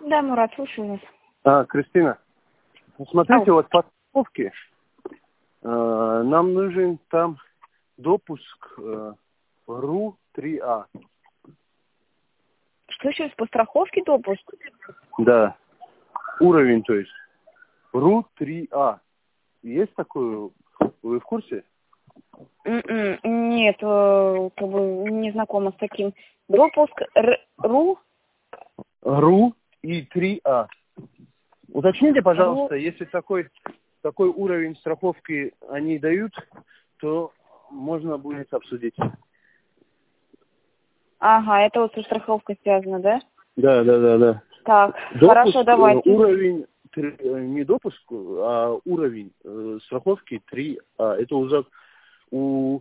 Да, Мурат, слушаю вас. Кристина, смотрите, вот по страховке нам нужен там допуск РУ-3А. Что сейчас по страховке допуск? Да, уровень, то есть РУ-3А. Есть такой, вы в курсе? Нет, как бы не знакома с таким. Допуск РУ? РУ и 3А. Уточните, пожалуйста, если такой уровень страховки они дают, то можно будет обсудить. Ага, это вот со страховкой связано, да? Да. Так, Допуск, хорошо, давайте. Уровень, не допуск, а уровень страховки 3А. Это уже у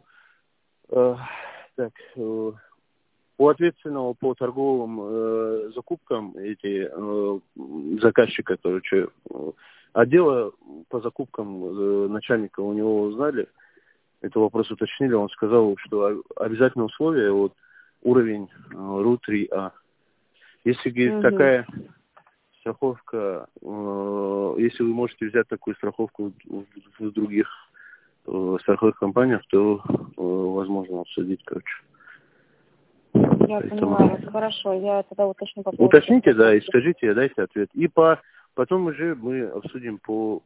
ответственного по торговым закупкам заказчика, короче, отдела по закупкам начальника у него узнали, этот вопрос уточнили, он сказал, что обязательное условие вот уровень РУ-3А. Если, говорит, такая страховка, если вы можете взять такую страховку в других страховых компаниях, то возможно обсудить, короче. Я поняла, хорошо, я тогда уточню по поводу... Уточните, да, и скажите, дайте ответ. И потом уже мы обсудим по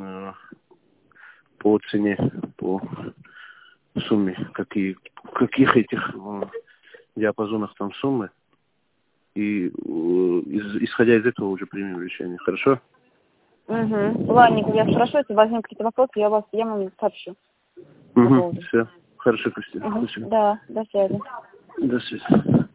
цене, по сумме, в каких этих диапазонах там суммы. И исходя из этого уже примем решение. Хорошо? Ладненько, я спрошу, если возникнут какие-то вопросы, я вам сообщу. Все. Хорошо, Кристина. Да, до связи. До связи.